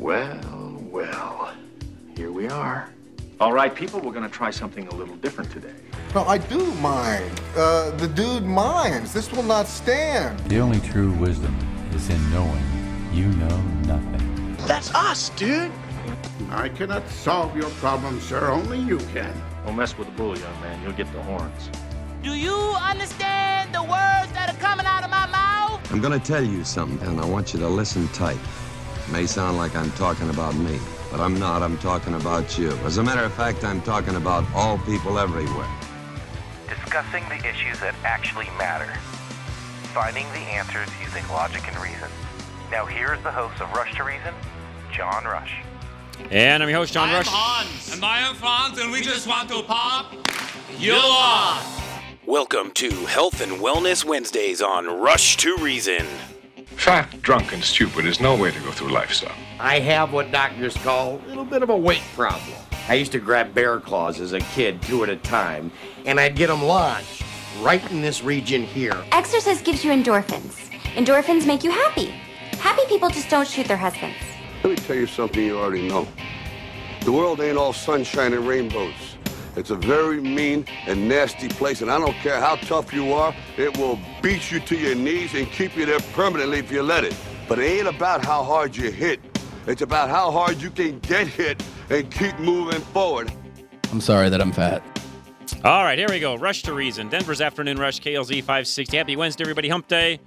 Well, well, here we are. All right, people, we're going to try something a little different today. No, I do mind. The dude minds. This will not stand. The only true wisdom is in knowing you know nothing. That's us, dude. I cannot solve your problem, sir. Only you can. Don't mess with the bull, young man. You'll get the horns. Do you understand the words that are coming out of my mouth? I'm gonna tell you something, and I want you to listen tight. It may sound like I'm talking about me, but I'm not. I'm talking about you. As a matter of fact, I'm talking about all people everywhere. Discussing the issues that actually matter. Finding the answers using logic and reason. Now here's the host of Rush to Reason, John Rush. And I'm your host, John Rush. I'm Hans. And I am Franz, and we just want to pop you on. Welcome to Health and Wellness Wednesdays on Rush to Reason. Fat, drunk, and stupid is no way to go through life, son. I have what doctors call a little bit of a weight problem. I used to grab bear claws as a kid, 2 at a time, and I'd get them lodged right in this region here. Exercise gives you endorphins. Endorphins make you happy. Happy people just don't shoot their husbands. Let me tell you something you already know. The world ain't all sunshine and rainbows. It's a very mean and nasty place, and I don't care how tough you are, it will beat you to your knees and keep you there permanently if you let it. But it ain't about how hard you hit. It's about how hard you can get hit and keep moving forward. I'm sorry that I'm fat. All right, here we go. Rush to Reason. Denver's Afternoon Rush, KLZ 560. Happy Wednesday, everybody. Hump Day.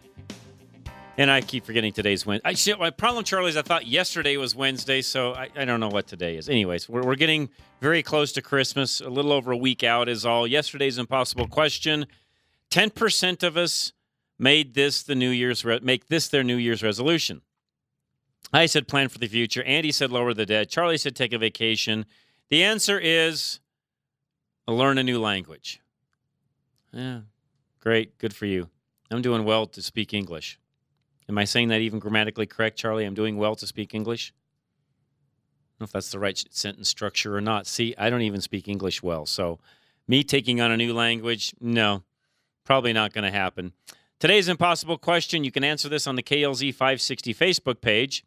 And I keep forgetting today's Wednesday. My problem, Charlie, is I thought yesterday was Wednesday, so I don't know what today is. Anyways, we're getting very close to Christmas. A little over a week out is all. Yesterday's impossible question. 10% of us made this make this their New Year's resolution. I said plan for the future. Andy said lower the debt. Charlie said take a vacation. The answer is learn a new language. Yeah, great. Good for you. I'm doing well to speak English. Am I saying that even grammatically correct, Charlie? I'm doing well to speak English? I don't know if that's the right sentence structure or not. See, I don't even speak English well. So me taking on a new language, no, probably not going to happen. Today's impossible question, you can answer this on the KLZ 560 Facebook page.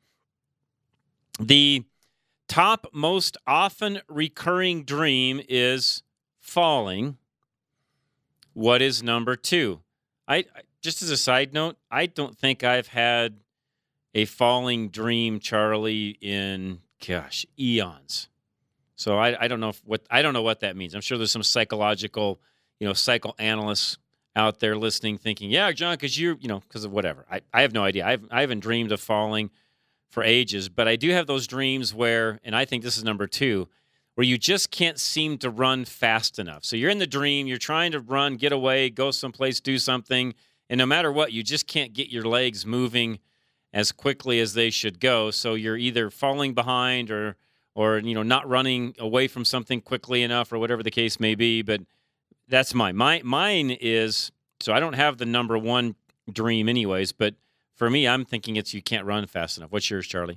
The top most often recurring dream is falling. What is number 2? Just as a side note, I don't think I've had a falling dream, Charlie, in eons. So I don't know what that means. I'm sure there's some psychological, psychoanalysts out there listening, thinking, yeah, John, because of whatever. I have no idea. I haven't dreamed of falling for ages, but I do have those dreams where, and I think this is number 2, where you just can't seem to run fast enough. So you're in the dream, you're trying to run, get away, go someplace, do something. And no matter what, you just can't get your legs moving as quickly as they should go. So you're either falling behind or not running away from something quickly enough or whatever the case may be. But that's mine is, so I don't have the number 1 dream anyways. But for me, I'm thinking it's you can't run fast enough. What's yours, Charlie?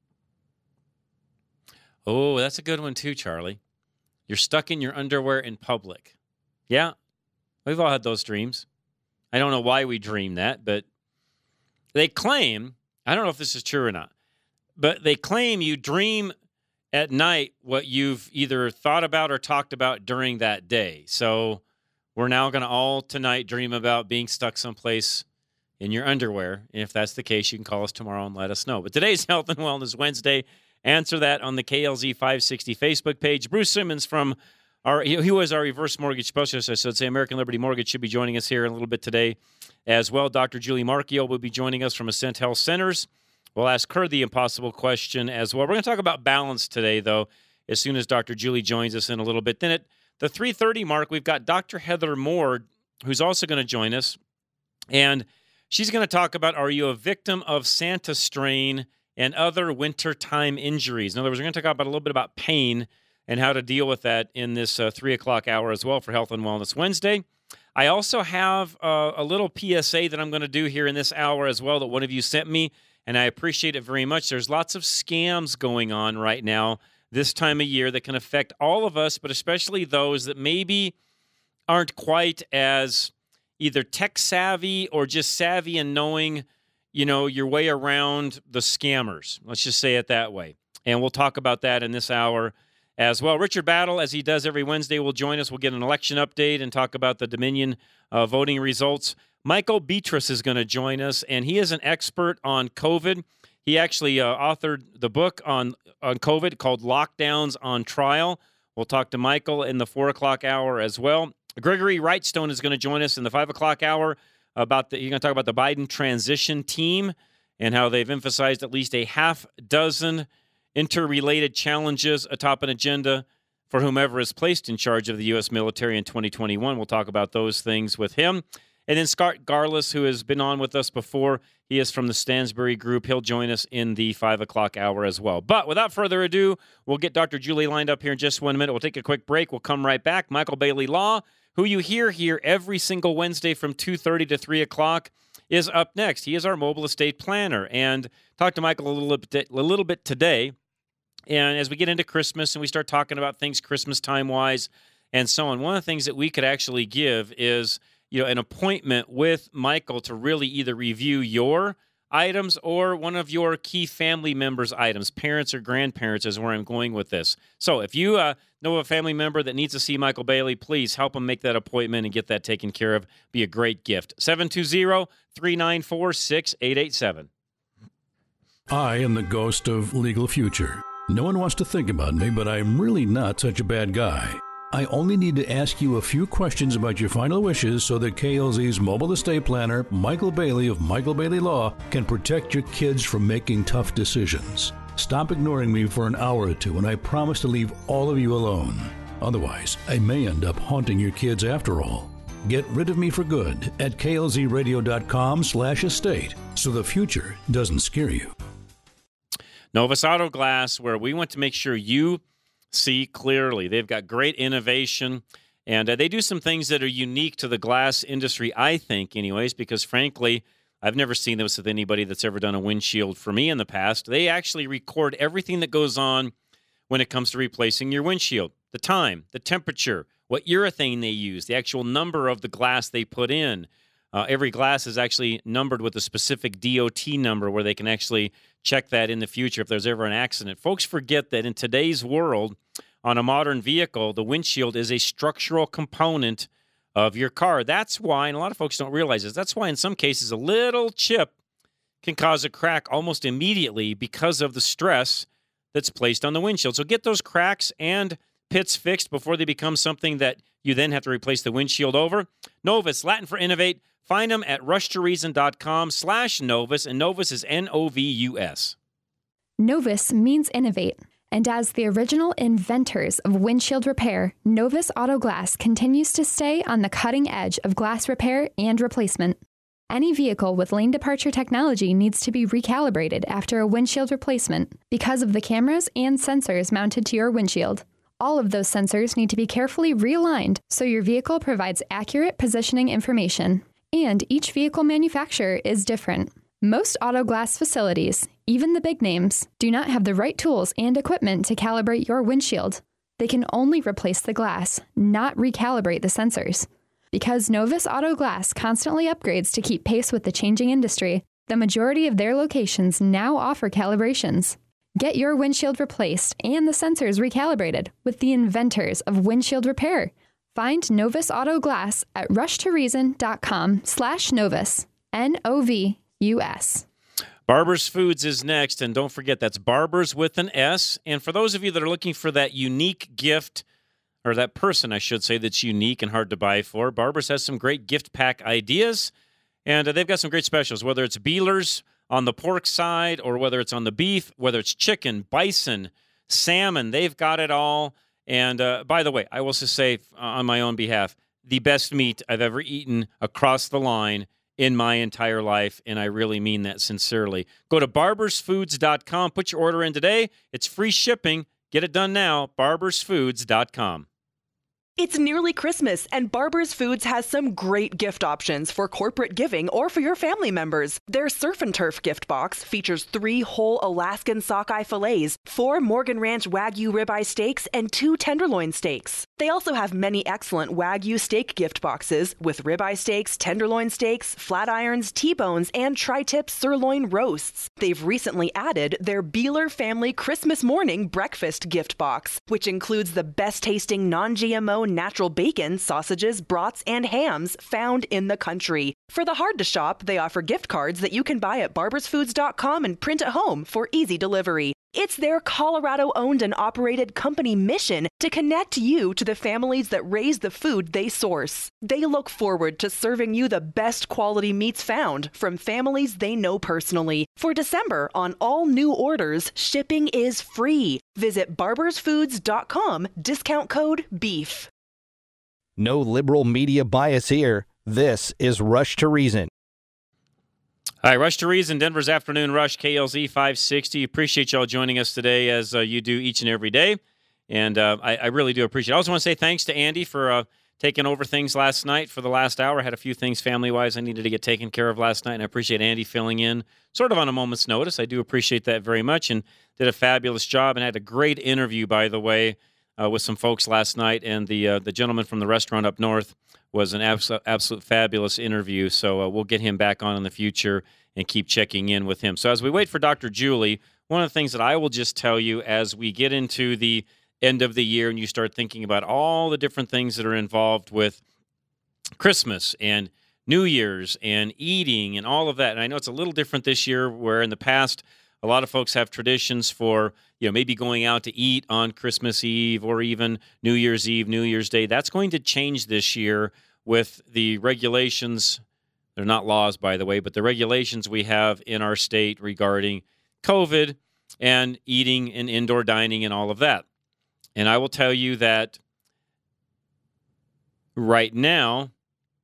Oh, that's a good one too, Charlie. You're stuck in your underwear in public. Yeah, we've all had those dreams. I don't know why we dream that, but they claim, I don't know if this is true or not, but they claim you dream at night what you've either thought about or talked about during that day. So we're now going to all tonight dream about being stuck someplace in your underwear. And if that's the case, you can call us tomorrow and let us know. But today's Health and Wellness Wednesday. Answer that on the KLZ 560 Facebook page. Bruce Simmons from he was our reverse mortgage specialist, I should say. American Liberty Mortgage should be joining us here in a little bit today as well. Dr. Julie Marchio will be joining us from Ascent Health Centers. We'll ask her the impossible question as well. We're going to talk about balance today, though, as soon as Dr. Julie joins us in a little bit. Then at the 3:30 mark, we've got Dr. Heather Moore, who's also going to join us. And she's going to talk about, are you a victim of Santa strain and other wintertime injuries? In other words, we're going to talk about a little bit about pain and how to deal with that in this 3 o'clock hour as well for Health and Wellness Wednesday. I also have a little PSA that I'm going to do here in this hour as well that one of you sent me, and I appreciate it very much. There's lots of scams going on right now this time of year that can affect all of us, but especially those that maybe aren't quite as either tech savvy or just savvy in knowing, your way around the scammers. Let's just say it that way. and we'll talk about that in this hour as well. Richard Battle, as he does every Wednesday, will join us. We'll get an election update and talk about the Dominion voting results. Michael Beatrice is going to join us, and he is an expert on COVID. He actually authored the book on COVID called Lockdowns on Trial. We'll talk to Michael in the 4 o'clock hour as well. Gregory Wrightstone is going to join us in the 5 o'clock hour. He's going to talk about the Biden transition team and how they've emphasized at least a half dozen interrelated challenges atop an agenda for whomever is placed in charge of the U.S. military in 2021. We'll talk about those things with him. And then Scott Garlis, who has been on with us before, he is from the Stansberry Group. He'll join us in the 5 o'clock hour as well. But without further ado, we'll get Dr. Julie lined up here in just 1 minute. We'll take a quick break. We'll come right back. Michael Bailey Law, who you hear here every single Wednesday from 2:30 to 3 o'clock, is up next. He is our mobile estate planner. And talked to Michael a little bit today. And as we get into Christmas and we start talking about things Christmas time-wise and so on, one of the things that we could actually give is an appointment with Michael to really either review your items or one of your key family members' items, parents or grandparents is where I'm going with this. So if you know a family member that needs to see Michael Bailey, please help them make that appointment and get that taken care of. Be a great gift. 720-394-6887. I am the ghost of Legal Future. No one wants to think about me, but I'm really not such a bad guy. I only need to ask you a few questions about your final wishes so that KLZ's mobile estate planner, Michael Bailey of Michael Bailey Law, can protect your kids from making tough decisions. Stop ignoring me for an hour or two, and I promise to leave all of you alone. Otherwise, I may end up haunting your kids after all. Get rid of me for good at klzradio.com/estate so the future doesn't scare you. Novus Auto Glass, where we want to make sure you see clearly. They've got great innovation, and they do some things that are unique to the glass industry, I think, anyways, because, frankly, I've never seen this with anybody that's ever done a windshield for me in the past. They actually record everything that goes on when it comes to replacing your windshield. The time, the temperature, what urethane they use, the actual number of the glass they put in. Every glass is actually numbered with a specific DOT number where they can actually check that in the future if there's ever an accident. Folks forget that in today's world, on a modern vehicle, the windshield is a structural component of your car. That's why, and a lot of folks don't realize this, that's why in some cases a little chip can cause a crack almost immediately because of the stress that's placed on the windshield. So get those cracks and pits fixed before they become something that you then have to replace the windshield over. Novus, Latin for innovate. Find them at rushtoreason.com/Novus, and Novus is Novus. Novus means innovate, and as the original inventors of windshield repair, Novus Auto Glass continues to stay on the cutting edge of glass repair and replacement. Any vehicle with lane departure technology needs to be recalibrated after a windshield replacement because of the cameras and sensors mounted to your windshield. All of those sensors need to be carefully realigned so your vehicle provides accurate positioning information. And each vehicle manufacturer is different. Most auto glass facilities, even the big names, do not have the right tools and equipment to calibrate your windshield. They can only replace the glass, not recalibrate the sensors. Because Novus Auto Glass constantly upgrades to keep pace with the changing industry, the majority of their locations now offer calibrations. Get your windshield replaced and the sensors recalibrated with the inventors of windshield repair. Find Novus Auto Glass at rushtoreason.com/Novus, Novus. Barber's Foods is next, and don't forget that's Barber's with an S. And for those of you that are looking for that unique gift, or that person, I should say, that's unique and hard to buy for, Barber's has some great gift pack ideas, and they've got some great specials, whether it's Beelers on the pork side or whether it's on the beef, whether it's chicken, bison, salmon, they've got it all. And by the way, I will just say on my own behalf, the best meat I've ever eaten across the line in my entire life, and I really mean that sincerely. Go to barbersfoods.com. Put your order in today. It's free shipping. Get it done now, barbersfoods.com. It's nearly Christmas, and Barber's Foods has some great gift options for corporate giving or for your family members. Their Surf and Turf gift box features 3 whole Alaskan sockeye fillets, 4 Morgan Ranch Wagyu ribeye steaks, and 2 tenderloin steaks. They also have many excellent Wagyu steak gift boxes with ribeye steaks, tenderloin steaks, flat irons, T-bones, and tri-tip sirloin roasts. They've recently added their Beeler Family Christmas Morning Breakfast gift box, which includes the best-tasting non-GMO natural bacon, sausages, brats, and hams found in the country. For the hard to shop, they offer gift cards that you can buy at barbersfoods.com and print at home for easy delivery. It's their Colorado-owned and operated company mission to connect you to the families that raise the food they source. They look forward to serving you the best quality meats found from families they know personally. For December, on all new orders, shipping is free. Visit barbersfoods.com, discount code BEEF. No liberal media bias here. This is Rush to Reason. All right, Rush to Reason, Denver's Afternoon Rush, KLZ 560. Appreciate y'all joining us today as you do each and every day. And I really do appreciate it. I also want to say thanks to Andy for taking over things last night for the last hour. I had a few things family-wise I needed to get taken care of last night, and I appreciate Andy filling in sort of on a moment's notice. I do appreciate that very much, and did a fabulous job, and had a great interview, by the way, with some folks last night. And the gentleman from the restaurant up north was an absolute fabulous interview. So we'll get him back on in the future and keep checking in with him. So as we wait for Dr. Julie, one of the things that I will just tell you as we get into the end of the year and you start thinking about all the different things that are involved with Christmas and New Year's and eating and all of that. And I know it's a little different this year, where in the past a lot of folks have traditions for, maybe going out to eat on Christmas Eve or even New Year's Eve, New Year's Day. That's going to change this year with the regulations. They're not laws, by the way, but the regulations we have in our state regarding COVID and eating and indoor dining and all of that. And I will tell you that right now,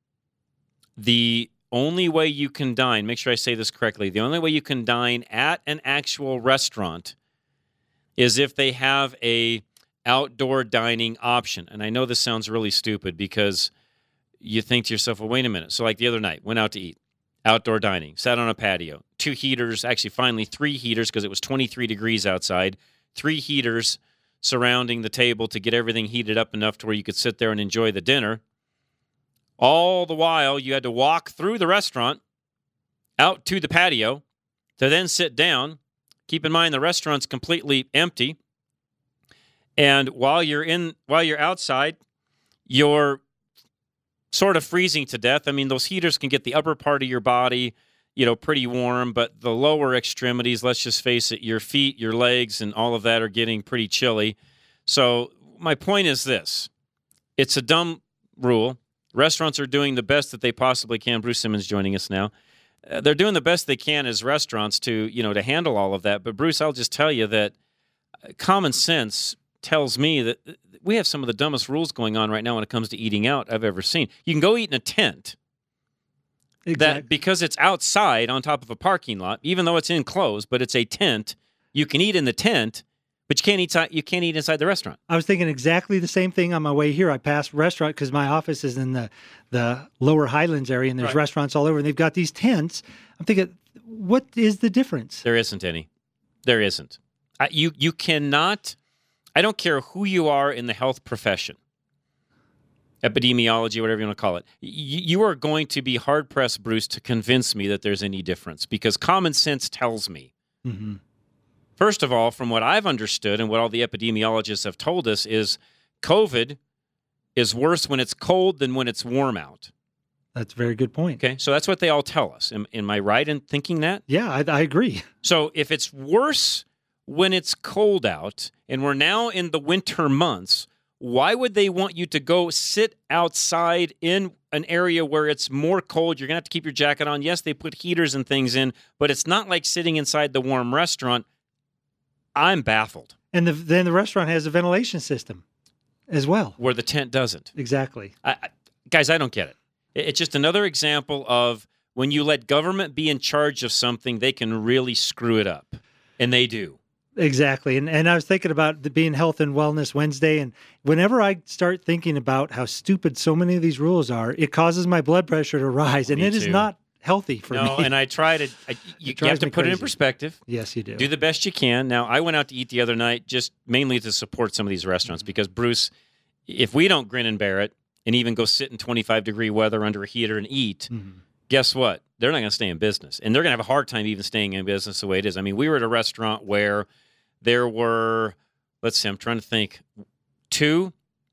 the only way you can dine, make sure I say this correctly, the only way you can dine at an actual restaurant is if they have a outdoor dining option. And I know this sounds really stupid because you think to yourself, well, wait a minute. So like the other night, went out to eat, outdoor dining, sat on a patio, 2 heaters, actually finally 3 heaters because it was 23 degrees outside, 3 heaters surrounding the table to get everything heated up enough to where you could sit there and enjoy the dinner. All the while, you had to walk through the restaurant out to the patio to then sit down. Keep in mind, the restaurant's completely empty. And while you're outside, you're sort of freezing to death. I mean, those heaters can get the upper part of your body, pretty warm, but the lower extremities, let's just face it, your feet, your legs, and all of that are getting pretty chilly. So my point is this. It's a dumb rule. Restaurants are doing the best that they possibly can. Bruce Simmons joining us now. They're doing the best they can as restaurants to handle all of that. But Bruce, I'll just tell you that common sense tells me that we have some of the dumbest rules going on right now when it comes to eating out I've ever seen. You can go eat in a tent. Exactly. That because it's outside on top of a parking lot, even though it's enclosed, but it's a tent, you can eat in the tent, but you can't eat inside the restaurant. I was thinking exactly the same thing on my way here. I passed a restaurant because my office is in the lower Highlands area, and there's restaurants all over, and they've got these tents. I'm thinking, what is the difference? There isn't any. There isn't. You cannot, I don't care who you are in the health profession, epidemiology, whatever you want to call it, you are going to be hard-pressed, Bruce, to convince me that there's any difference, because common sense tells me. Mm-hmm. First of all, from what I've understood and what all the epidemiologists have told us is COVID is worse when it's cold than when it's warm out. That's a very good point. Okay, so that's what they all tell us. Am I right in thinking that? Yeah, I agree. So if it's worse when it's cold out and we're now in the winter months, why would they want you to go sit outside in an area where it's more cold? You're going to have to keep your jacket on. Yes, they put heaters and things in, but it's not like sitting inside the warm restaurant. I'm baffled. And then the restaurant has a ventilation system as well. Where the tent doesn't. Exactly. Guys, I don't get it. It's just another example of when you let government be in charge of something, they can really screw it up. And they do. Exactly. And I was thinking about being Health and Wellness Wednesday, and whenever I start thinking about how stupid so many of these rules are, it causes my blood pressure to rise, and it is not healthy for me. No, and I try to, you have to put it in perspective. Yes, you do. Do the best you can. Now, I went out to eat the other night just mainly to support some of these restaurants because, Bruce, if we don't grin and bear it and even go sit in 25-degree weather under a heater and eat, guess what? They're not going to stay in business. And they're going to have a hard time even staying in business the way it is. I mean, we were at a restaurant where there were, let's see, I'm trying to think, 2,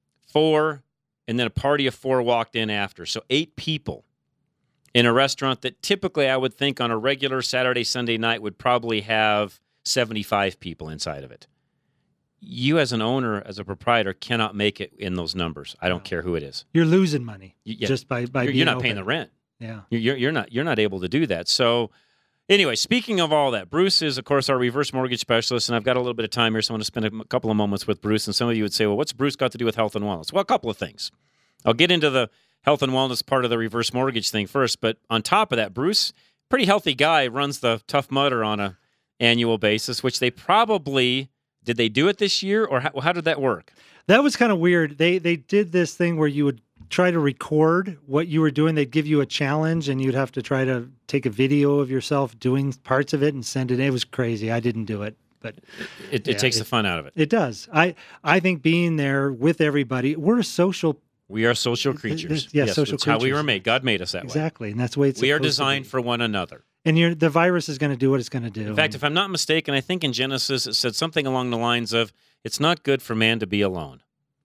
4, and then a party of 4 walked in after. So 8 people in a restaurant that typically I would think on a regular Saturday, Sunday night would probably have 75 people inside of it. You as an owner, as a proprietor, cannot make it in those numbers. I don't care who it is. You're losing money just by you're not being paying the open. rent. Yeah. You're not able to do that. So anyway, speaking of all that, Bruce is, of course, our reverse mortgage specialist, and I've got a little bit of time here, so I want to spend a couple of moments with Bruce. And some of you would say, well, what's Bruce got to do with health and wellness? Well, a couple of things. I'll get into the health and wellness part of the reverse mortgage thing first, but on top of that, Bruce, pretty healthy guy, runs the Tough Mudder on an annual basis, which they probably... Did they do it this year, or how did that work? That was kind of weird. They did this thing where you would try to record what you were doing. They'd give you a challenge, and you'd have to try to take a video of yourself doing parts of it and send it. It was crazy. I didn't do it, but it takes the fun out of it. It does. I think being there with everybody, we are social creatures. Yes, social that's creatures. how we were made. God made us that way. Exactly, and that's the way it's we are supposed to designed be. for one another. And the virus is going to do what it's going to do. In fact, if I'm not mistaken, I think in Genesis it said something along the lines of, it's not good for man to be alone.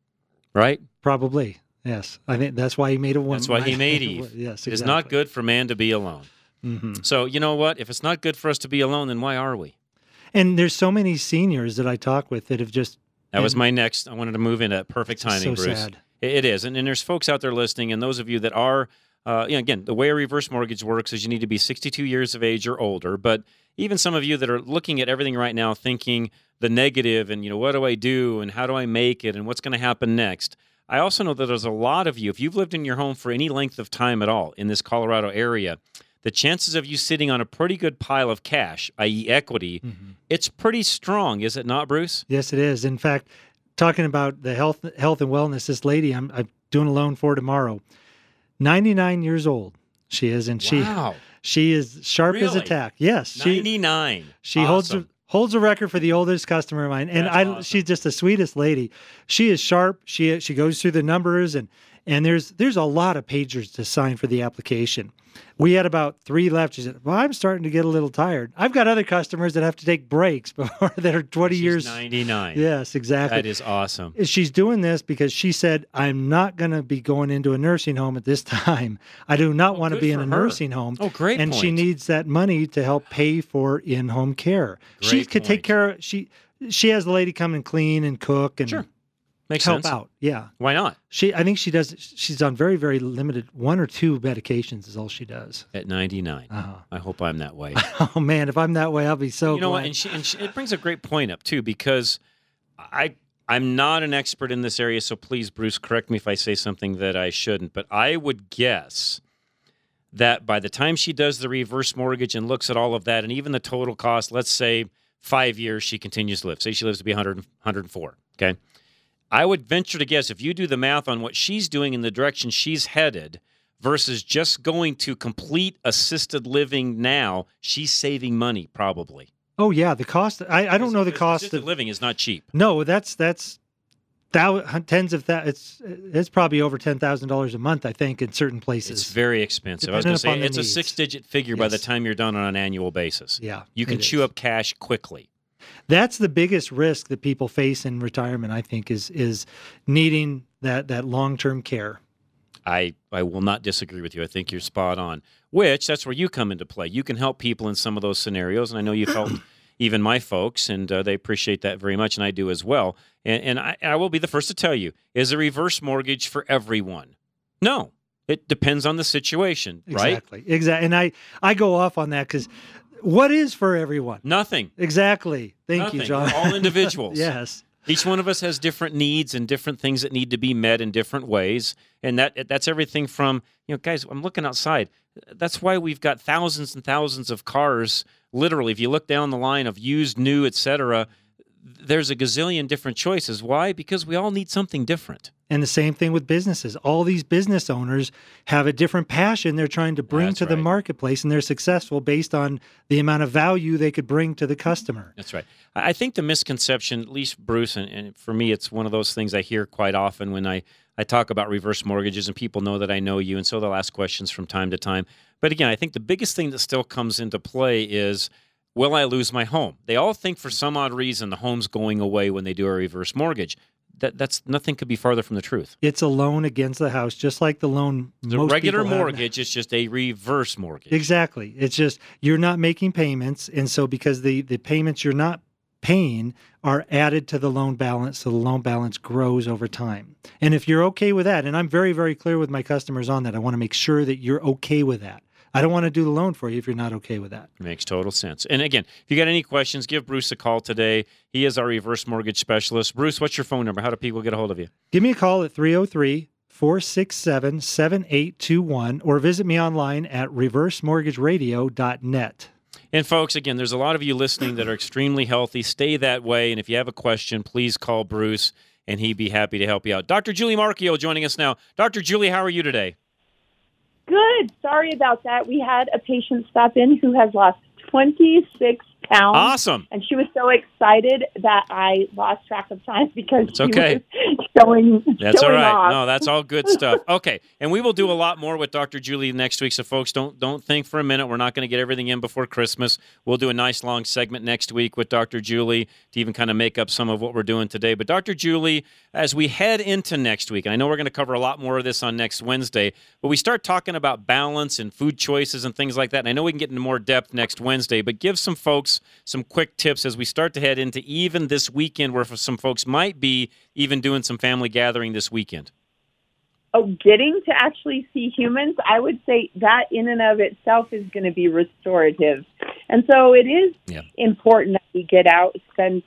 Right? Probably, yes. I think that's why he made a woman. That's why he made Eve. Yes, exactly. It's not good for man to be alone. Mm-hmm. So, you know what? If it's not good for us to be alone, then why are we? And there's so many seniors that I talk with that have just... That was my next. I wanted to move in at perfect timing, so Bruce. sad. It is. And there's folks out there listening, and those of you that are... again, the way a reverse mortgage works is you need to be 62 years of age or older. But even some of you that are looking at everything right now, thinking the negative and, what do I do and how do I make it and what's going to happen next? I also know that there's a lot of you, if you've lived in your home for any length of time at all in this Colorado area, the chances of you sitting on a pretty good pile of cash, i.e. equity, it's pretty strong, is it not, Bruce? Yes, it is. In fact, talking about the health and wellness, this lady I'm doing a loan for tomorrow, 99 years old she is, and she is sharp as a tack. Yes, 99. She holds a record for the oldest customer of mine, and awesome. She's just the sweetest lady. She is sharp. She goes through the numbers, and there's a lot of pages to sign for the application. We had about 3 left. She said, well, I'm starting to get a little tired. I've got other customers that have to take breaks before that are 20 years. 99. Yes, exactly. That is awesome. She's doing this because she said, I'm not going to be going into a nursing home at this time. I do not want to be in a nursing home. Oh, great And point. she needs that money to help pay for in-home care. She could take care of, she has the lady come and clean and cook and Makes help sense. out. Yeah. Why not? I think she does. She's on very, very limited, 1 or 2 medications is all she does. At 99. I hope I'm that way. Oh man, if I'm that way, I'll be so You know what? glad. And it brings a great point up too, because I'm not an expert in this area, so please, Bruce, correct me if I say something that I shouldn't. But I would guess that by the time she does the reverse mortgage and looks at all of that, and even the total cost, let's say 5 years she continues to live. Say she lives to be 100, 104. Okay. I would venture to guess if you do the math on what she's doing in the direction she's headed versus just going to complete assisted living now, she's saving money probably. Oh yeah, the cost. I don't know the cost Assisted of living is not cheap. No, that's tens of that. It's probably over $10,000 a month, I think, in certain places. It's very expensive. I was going to say it's a needs. 6-digit figure by the time you're done on an annual basis. Yeah, you can chew up cash quickly. That's the biggest risk that people face in retirement, I think, is needing that long-term care. I will not disagree with you. I think you're spot on, which that's where you come into play. You can help people in some of those scenarios, and I know you've helped even my folks, and they appreciate that very much, and I do as well. And I will be the first to tell you, is a reverse mortgage for everyone? No. It depends on the situation, right? Exactly. And I go off on that because what is for everyone? Nothing. Exactly. Thank you, John. We're all individuals. Yes. Each one of us has different needs and different things that need to be met in different ways. And that's everything from, guys, I'm looking outside. That's why we've got thousands and thousands of cars. Literally, if you look down the line of used, new, et cetera, there's a gazillion different choices. Why? Because we all need something different. And the same thing with businesses. All these business owners have a different passion they're trying to bring to the marketplace, and they're successful based on the amount of value they could bring to the customer. That's right. I think the misconception, at least Bruce, and for me, it's one of those things I hear quite often when I talk about reverse mortgages, and people know that I know you, and so they'll ask questions from time to time. But again, I think the biggest thing that still comes into play is, will I lose my home? They all think for some odd reason the home's going away when they do a reverse mortgage. That's nothing could be farther from the truth. It's a loan against the house, just like the loan. The regular mortgage is just a reverse mortgage. Exactly. It's just you're not making payments, and so because the payments you're not paying are added to the loan balance, so the loan balance grows over time. And if you're okay with that, and I'm very, very clear with my customers on that, I want to make sure that you're okay with that. I don't want to do the loan for you if you're not okay with that. Makes total sense. And again, if you got any questions, give Bruce a call today. He is our reverse mortgage specialist. Bruce, what's your phone number? How do people get a hold of you? Give me a call at 303-467-7821 or visit me online at reversemortgageradio.net. And folks, again, there's a lot of you listening that are extremely healthy. Stay that way. And if you have a question, please call Bruce, and he'd be happy to help you out. Dr. Julie Marchio joining us now. Dr. Julie, how are you today? Good. Sorry about that. We had a patient stop in who has lost 26 pounds. Awesome. And she was so excited that I lost track of time because it's okay. She was showing That's all right. off. No, that's all good stuff. Okay. And we will do a lot more with Dr. Julie next week. So folks, don't think for a minute. We're not going to get everything in before Christmas. We'll do a nice long segment next week with Dr. Julie to even kind of make up some of what we're doing today. But Dr. Julie, as we head into next week, and I know we're going to cover a lot more of this on next Wednesday, but we start talking about balance and food choices and things like that. And I know we can get into more depth next Wednesday, but give some folks some quick tips as we start to head into even this weekend where some folks might be even doing some family gathering this weekend. Oh, getting to actually see humans, I would say that in and of itself is going to be restorative. And so it is important that we get out, spend,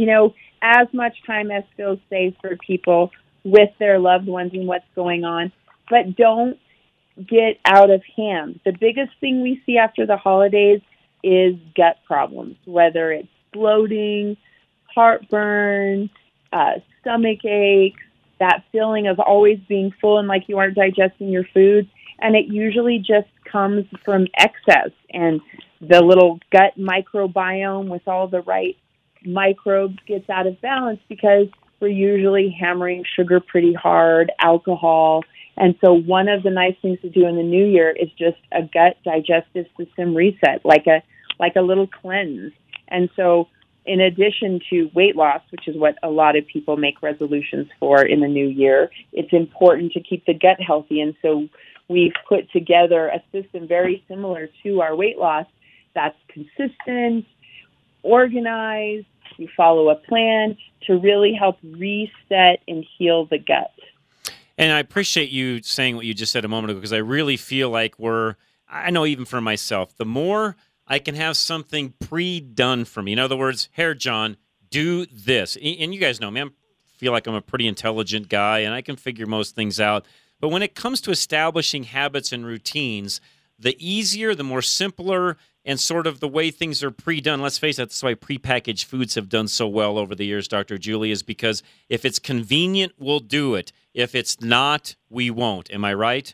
as much time as feels safe for people with their loved ones and what's going on, but don't get out of hand. The biggest thing we see after the holidays is gut problems, whether it's bloating, heartburn, stomach aches, that feeling of always being full and like you aren't digesting your food. And it usually just comes from excess and the little gut microbiome with all the right microbes gets out of balance because we're usually hammering sugar pretty hard, alcohol. And so one of the nice things to do in the new year is just a gut digestive system reset, like a little cleanse. And so in addition to weight loss, which is what a lot of people make resolutions for in the new year, it's important to keep the gut healthy. And so we've put together a system very similar to our weight loss that's consistent, organized. We follow a plan to really help reset and heal the gut. And I appreciate you saying what you just said a moment ago because I really feel like I know even for myself, the more I can have something pre-done for me. In other words, here, John, do this. And you guys know me. I feel like I'm a pretty intelligent guy, and I can figure most things out. But when it comes to establishing habits and routines, the easier, the more simpler, and sort of the way things are pre-done. Let's face it, that's why prepackaged foods have done so well over the years, Dr. Julie, is because if it's convenient, we'll do it. If it's not, we won't. Am I right?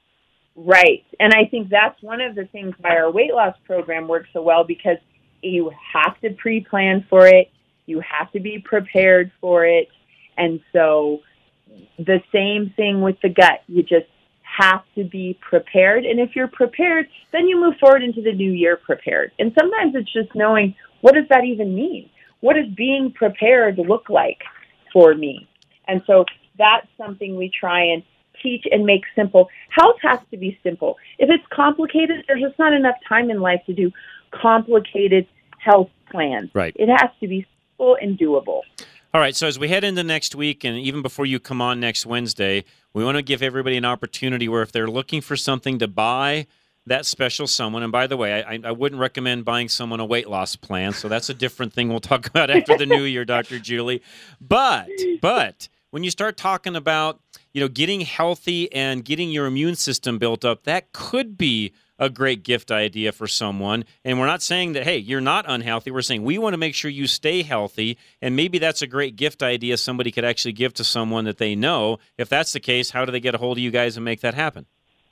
Right. And I think that's one of the things why our weight loss program works so well because you have to pre-plan for it. You have to be prepared for it. And so the same thing with the gut. You just have to be prepared. And if you're prepared, then you move forward into the new year prepared. And sometimes it's just knowing, what does that even mean? What does being prepared look like for me? And so that's something we try and teach and make simple. Health has to be simple. If it's complicated, there's just not enough time in life to do complicated health plans. Right. It has to be simple and doable. All right, so as we head into next week, and even before you come on next Wednesday, we want to give everybody an opportunity where if they're looking for something to buy that special someone, and by the way, I wouldn't recommend buying someone a weight loss plan, so that's a different thing we'll talk about after the new year, Dr. Julie. But when you start talking about, getting healthy and getting your immune system built up, that could be a great gift idea for someone. And we're not saying that, hey, you're not unhealthy. We're saying we want to make sure you stay healthy. And maybe that's a great gift idea somebody could actually give to someone that they know. If that's the case, how do they get a hold of you guys and make that happen?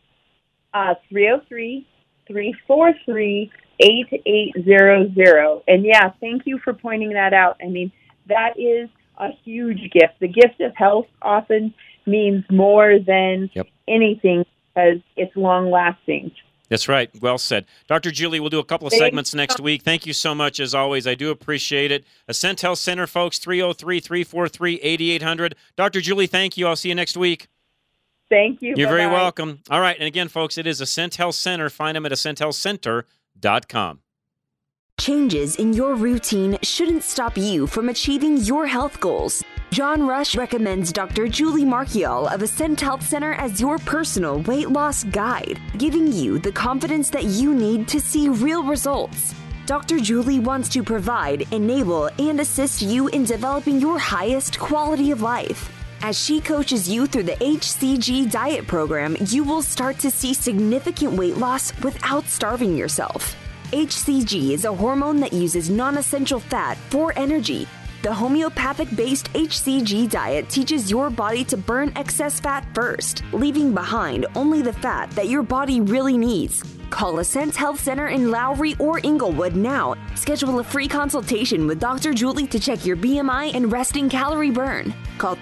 303-343-8800. And yeah, thank you for pointing that out. I mean, that is a huge gift. The gift of health often means more than anything because it's long lasting. That's right. Well said. Dr. Julie, we'll do a couple of segments next week. Thank you so much, as always. I do appreciate it. Ascent Health Center, folks, 303-343-8800. Dr. Julie, thank you. I'll see you next week. Thank you. You're Bye-bye. very welcome. All right. And again, folks, it is Ascent Health Center. Find them at AscentHealthCenter.com. Changes in your routine shouldn't stop you from achieving your health goals. John Rush recommends Dr. Julie Marchiol of Ascent Health Center as your personal weight loss guide, giving you the confidence that you need to see real results. Dr. Julie wants to provide, enable, and assist you in developing your highest quality of life. As she coaches you through the HCG diet program, you will start to see significant weight loss without starving yourself. HCG is a hormone that uses non-essential fat for energy. The homeopathic-based HCG diet teaches your body to burn excess fat first, leaving behind only the fat that your body really needs. Call Ascent Health Center in Lowry or Inglewood now. Schedule a free consultation with Dr. Julie to check your BMI and resting calorie burn. Call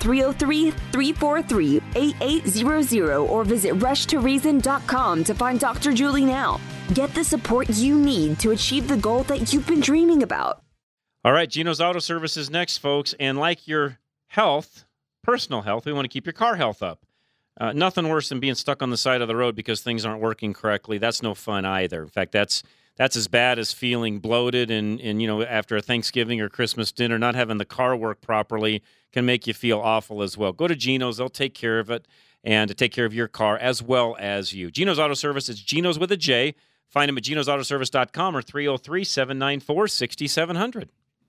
303-343-8800 or visit rushtoreason.com to find Dr. Julie now. Get the support you need to achieve the goal that you've been dreaming about. All right, Gino's Auto Service is next, folks. And like your health, personal health, we want to keep your car health up. Nothing worse than being stuck on the side of the road because things aren't working correctly. That's no fun either. In fact, that's as bad as feeling bloated and after a Thanksgiving or Christmas dinner, not having the car work properly can make you feel awful as well. Go to Gino's. They'll take care of it and to take care of your car as well as you. Gino's Auto Service is Gino's with a J. Find them at ginosautoservice.com or 303-794-6700.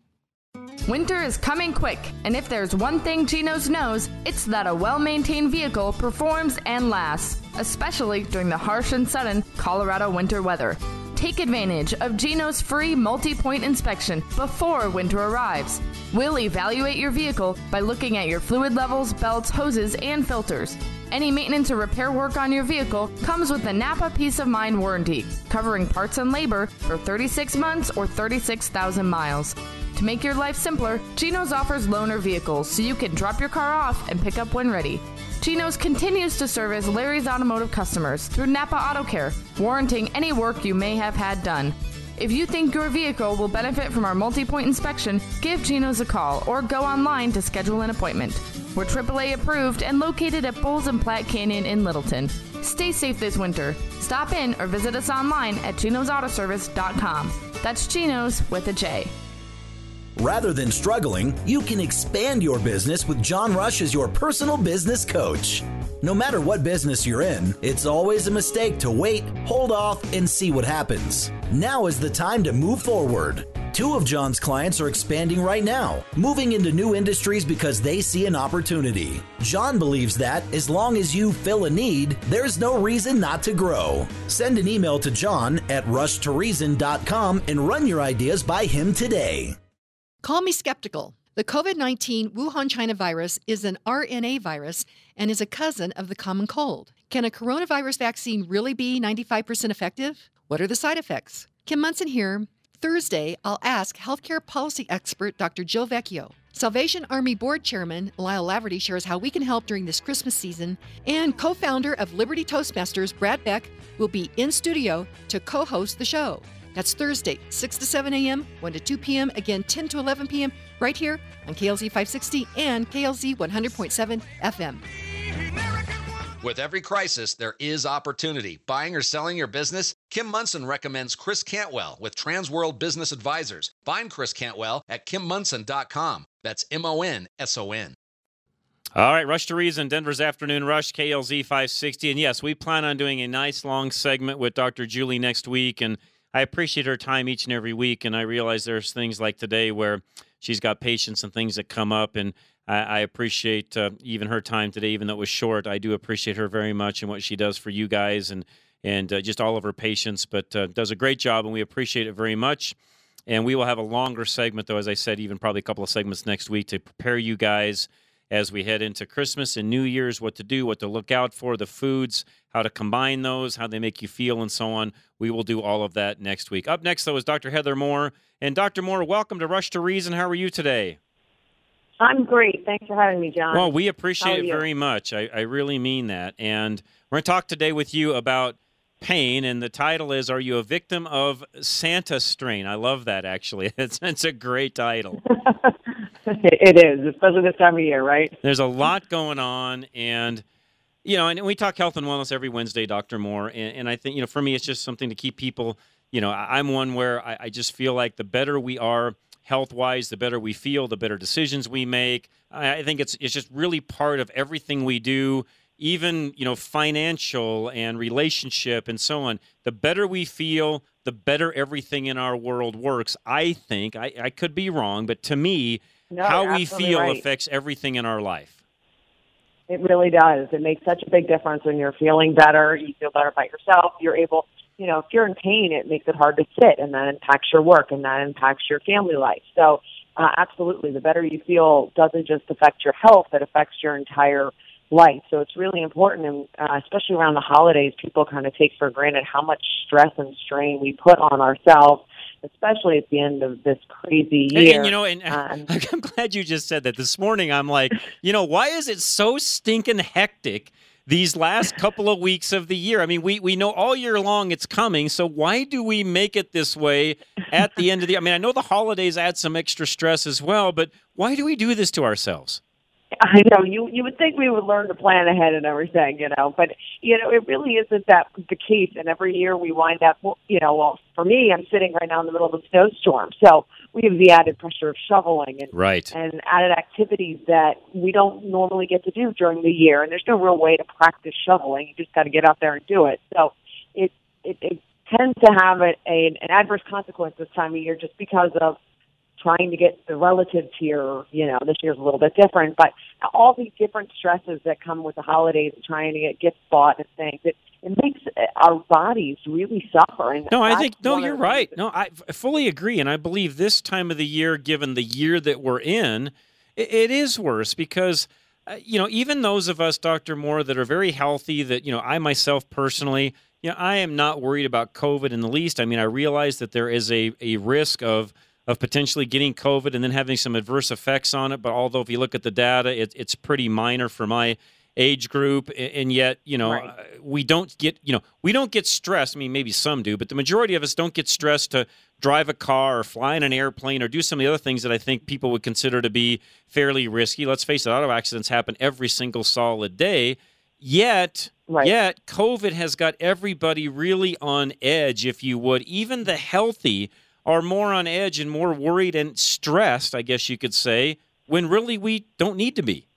Winter is coming quick, and if there's one thing Gino's knows, it's that a well-maintained vehicle performs and lasts, especially during the harsh and sudden Colorado winter weather. Take advantage of Gino's free multi-point inspection before winter arrives. We'll evaluate your vehicle by looking at your fluid levels, belts, hoses, and filters. Any maintenance or repair work on your vehicle comes with the Napa Peace of Mind warranty, covering parts and labor for 36 months or 36,000 miles. To make your life simpler, Gino's offers loaner vehicles so you can drop your car off and pick up when ready. Gino's continues to service Larry's Automotive customers through Napa Auto Care, warranting any work you may have had done. If you think your vehicle will benefit from our multi-point inspection, give Gino's a call or go online to schedule an appointment. We're AAA approved and located at Bulls and Platte Canyon in Littleton. Stay safe this winter. Stop in or visit us online at ginosautoservice.com. That's Gino's with a J. Rather than struggling, you can expand your business with John Rush as your personal business coach. No matter what business you're in, it's always a mistake to wait, hold off, and see what happens. Now is the time to move forward. 2 of John's clients are expanding right now, moving into new industries because they see an opportunity. John believes that as long as you fill a need, there's no reason not to grow. Send an email to John at rushtoreason.com and run your ideas by him today. Call me skeptical. The COVID-19 Wuhan China virus is an RNA virus and is a cousin of the common cold. Can a coronavirus vaccine really be 95% effective? What are the side effects? Kim Munson here. Thursday, I'll ask healthcare policy expert Dr. Joe Vecchio. Salvation Army Board Chairman Lyle Laverty shares how we can help during this Christmas season, and co-founder of Liberty Toastmasters, Brad Beck, will be in studio to co-host the show. That's Thursday, 6 to 7 a.m., 1 to 2 p.m., again 10 to 11 p.m., right here on KLZ 560 and KLZ 100.7 FM. With every crisis, there is opportunity. Buying or selling your business? Kim Munson recommends Chris Cantwell with Transworld Business Advisors. Find Chris Cantwell at kimmunson.com. That's MONSON. All right, Rush to Reason, Denver's Afternoon Rush, KLZ 560. And yes, we plan on doing a nice long segment with Dr. Julie next week. And I appreciate her time each and every week. And I realize there's things like today where she's got patience and things that come up, and I appreciate even her time today, even though it was short. I do appreciate her very much and what she does for you guys and just all of her patience, but does a great job, and we appreciate it very much. And we will have a longer segment, though, as I said, even probably a couple of segments next week to prepare you guys as we head into Christmas and New Year's, what to do, what to look out for, the foods, how to combine those, how they make you feel, and so on. We will do all of that next week. Up next, though, is Dr. Heather Moore. And Dr. Moore, welcome to Rush to Reason. How are you today? I'm great. Thanks for having me, John. Well, we appreciate it very much. I really mean that. And we're going to talk today with you about pain, and the title is, Are You a Victim of Santa Strain? I love that, actually. It's a great title. It is, especially this time of year, right? There's a lot going on, and and we talk health and wellness every Wednesday, Dr. Moore, and I think, for me, it's just something to keep people, I'm one where I just feel like the better we are health-wise, the better we feel, the better decisions we make. I think it's just really part of everything we do, even, financial and relationship and so on. The better we feel, the better everything in our world works. I think, I could be wrong, but to me, how we feel affects everything in our life. It really does. It makes such a big difference when you're feeling better. You feel better about yourself. You're able, if you're in pain, it makes it hard to sit, and that impacts your work, and that impacts your family life. So absolutely, the better you feel doesn't just affect your health, it affects your entire life. So it's really important, and especially around the holidays, people kind of take for granted how much stress and strain we put on ourselves, especially at the end of this crazy year. And I'm glad you just said that. This morning, I'm like, why is it so stinking hectic these last couple of weeks of the year? I mean, we know all year long it's coming, so why do we make it this way at the end of the year? I mean, I know the holidays add some extra stress as well, but why do we do this to ourselves? I know, you would think we would learn to plan ahead and everything, but, it really isn't that the case. And every year we wind up, well, for me, I'm sitting right now in the middle of a snowstorm. So we have the added pressure of shoveling and added activities that we don't normally get to do during the year. And there's no real way to practice shoveling. You just got to get out there and do it. So it tends to have an adverse consequence this time of year just because of trying to get the relative tier, this year's a little bit different, but all these different stresses that come with the holidays, trying to get gifts bought and things, it makes our bodies really suffer. And you're right. No, I fully agree. And I believe this time of the year, given the year that we're in, it is worse because, even those of us, Dr. Moore, that are very healthy, that, I myself personally, I am not worried about COVID in the least. I mean, I realize that there is a risk of potentially getting COVID and then having some adverse effects on it. But although if you look at the data, it's pretty minor for my age group. And yet, we don't get stressed. I mean, maybe some do, but the majority of us don't get stressed to drive a car or fly in an airplane or do some of the other things that I think people would consider to be fairly risky. Let's face it, auto accidents happen every single solid day. Yet COVID has got everybody really on edge, if you would. Even the healthy are more on edge and more worried and stressed, I guess you could say, when really we don't need to be.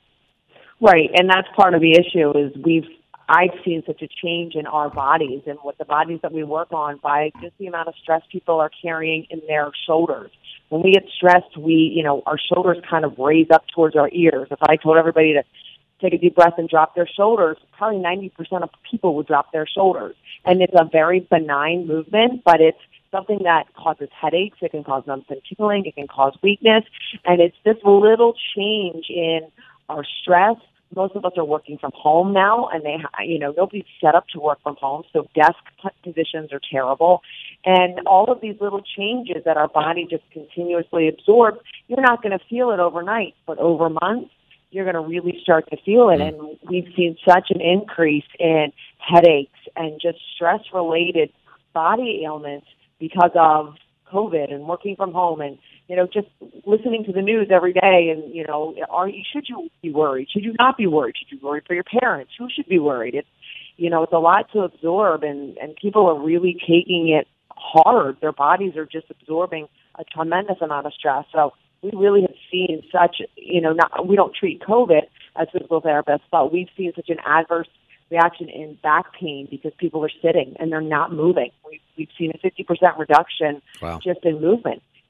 Right, and that's part of the issue is I've seen such a change in our bodies and what the bodies that we work on by just the amount of stress people are carrying in their shoulders. When we get stressed, our shoulders kind of raise up towards our ears. If I told everybody to take a deep breath and drop their shoulders, probably 90% of people would drop their shoulders. And it's a very benign movement, but it's something that causes headaches. It can cause numbness and tingling. It can cause weakness. And it's this little change in our stress. Most of us are working from home now, and nobody's set up to work from home, so desk positions are terrible. And all of these little changes that our body just continuously absorbs, you're not going to feel it overnight, but over months, you're going to really start to feel it. And we've seen such an increase in headaches and just stress-related body ailments because of COVID and working from home and, just listening to the news every day. And, should you be worried? Should you not be worried? Should you be worried for your parents? Who should be worried? It's a lot to absorb, and people are really taking it hard. Their bodies are just absorbing a tremendous amount of stress. So we really have seen such, we don't treat COVID as physical therapists, but we've seen such an adverse reaction in back pain because people are sitting and they're not moving. We've seen a 50% reduction just in movement.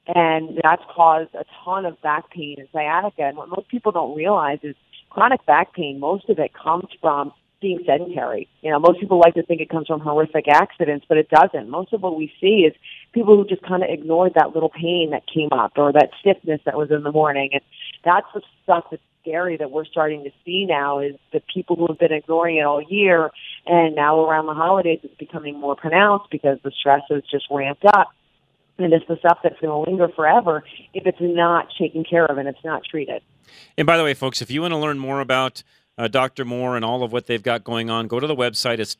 And that's caused a ton of back pain and sciatica. And what most people don't realize is chronic back pain, most of it comes from being sedentary. Most people like to think it comes from horrific accidents, but it doesn't. Most of what we see is people who just kind of ignored that little pain that came up or that stiffness that was in the morning. And that's the stuff that's scary that we're starting to see now, is the people who have been ignoring it all year, and now around the holidays it's becoming more pronounced because the stress is just ramped up. And it's the stuff that's going to linger forever if it's not taken care of and it's not treated. And by the way, folks, if you want to learn more about Dr. Moore and all of what they've got going on, go to the website. It's